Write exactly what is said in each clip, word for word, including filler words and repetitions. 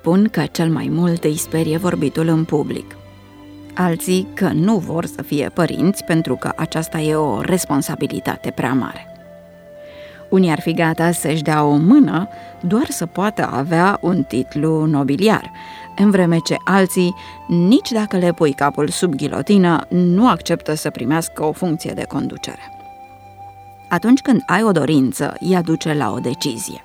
spun că cel mai mult îi sperie vorbitul în public. Alții că nu vor să fie părinți pentru că aceasta e o responsabilitate prea mare. Unii ar fi gata să-și dea o mână doar să poată avea un titlu nobiliar, în vreme ce alții, nici dacă le pui capul sub ghilotină, nu acceptă să primească o funcție de conducere. Atunci când ai o dorință, ea duce la o decizie.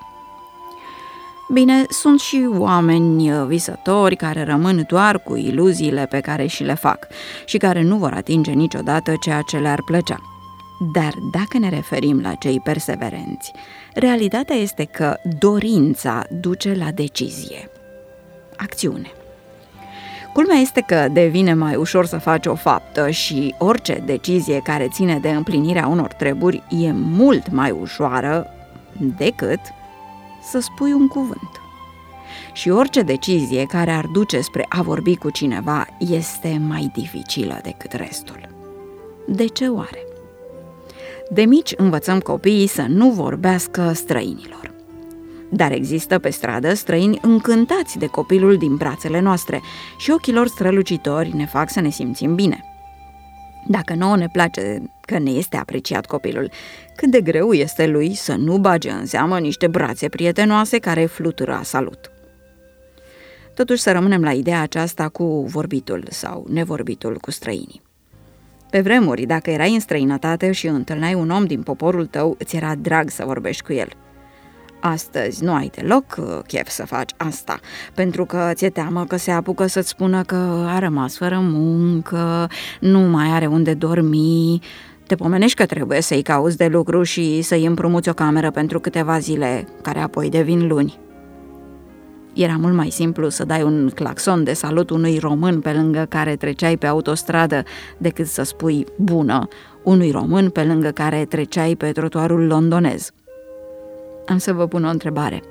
Bine, sunt și oameni visători care rămân doar cu iluziile pe care și le fac și care nu vor atinge niciodată ceea ce le-ar plăcea. Dar dacă ne referim la cei perseverenți, realitatea este că dorința duce la decizie, acțiune. Culmea este că devine mai ușor să faci o faptă și orice decizie care ține de împlinirea unor treburi e mult mai ușoară decât să spui un cuvânt. Și orice decizie care ar duce spre a vorbi cu cineva este mai dificilă decât restul. De ce oare? De mici învățăm copiii să nu vorbească străinilor. Dar există pe stradă străini încântați de copilul din brațele noastre și ochii lor strălucitori ne fac să ne simțim bine. Dacă nouă ne place că ne este apreciat copilul, cât de greu este lui să nu bage în seamă niște brațe prietenoase care flutură salut. Totuși să rămânem la ideea aceasta cu vorbitul sau nevorbitul cu străinii. Pe vremuri, dacă erai în străinătate și întâlneai un om din poporul tău, îți era drag să vorbești cu el. Astăzi nu ai deloc chef să faci asta, pentru că ți-e teamă că se apucă să-ți spună că a rămas fără muncă, nu mai are unde dormi, te pomenești că trebuie să-i cauți de lucru și să-i împrumuți o cameră pentru câteva zile, care apoi devin luni. Era mult mai simplu să dai un claxon de salut unui român pe lângă care treceai pe autostradă decât să spui bună unui român pe lângă care treceai pe trotuarul londonez. Am să vă pun o întrebare.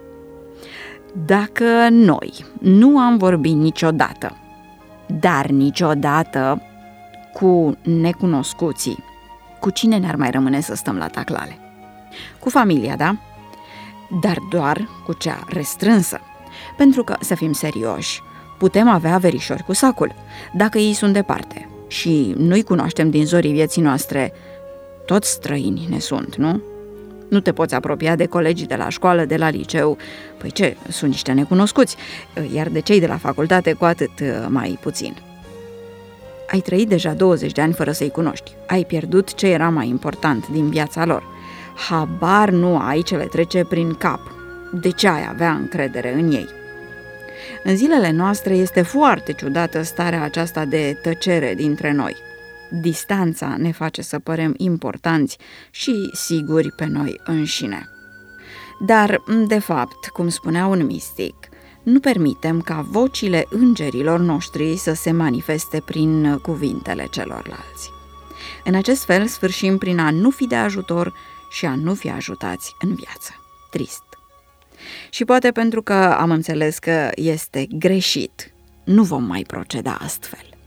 Dacă noi nu am vorbit niciodată, dar niciodată cu necunoscuții, cu cine ne-ar mai rămâne să stăm la taclale? Cu familia, da? Dar doar cu cea restrânsă. Pentru că, să fim serioși, putem avea verișori cu sacul, dacă ei sunt departe și nu-i cunoaștem din zorii vieții noastre, toți străini ne sunt, nu? Nu te poți apropia de colegii de la școală, de la liceu, păi ce, sunt niște necunoscuți, iar de cei de la facultate cu atât mai puțin. Ai trăit deja douăzeci de ani fără să-i cunoști, ai pierdut ce era mai important din viața lor, habar nu ai ce le trece prin cap, de ce ai avea încredere în ei? În zilele noastre este foarte ciudată starea aceasta de tăcere dintre noi. Distanța ne face să părem importanți și siguri pe noi înșine. Dar, de fapt, cum spunea un mistic, nu permitem ca vocile îngerilor noștri să se manifeste prin cuvintele celorlalți. În acest fel sfârșim prin a nu fi de ajutor și a nu fi ajutați în viață. Trist. Și poate pentru că am înțeles că este greșit, nu vom mai proceda astfel.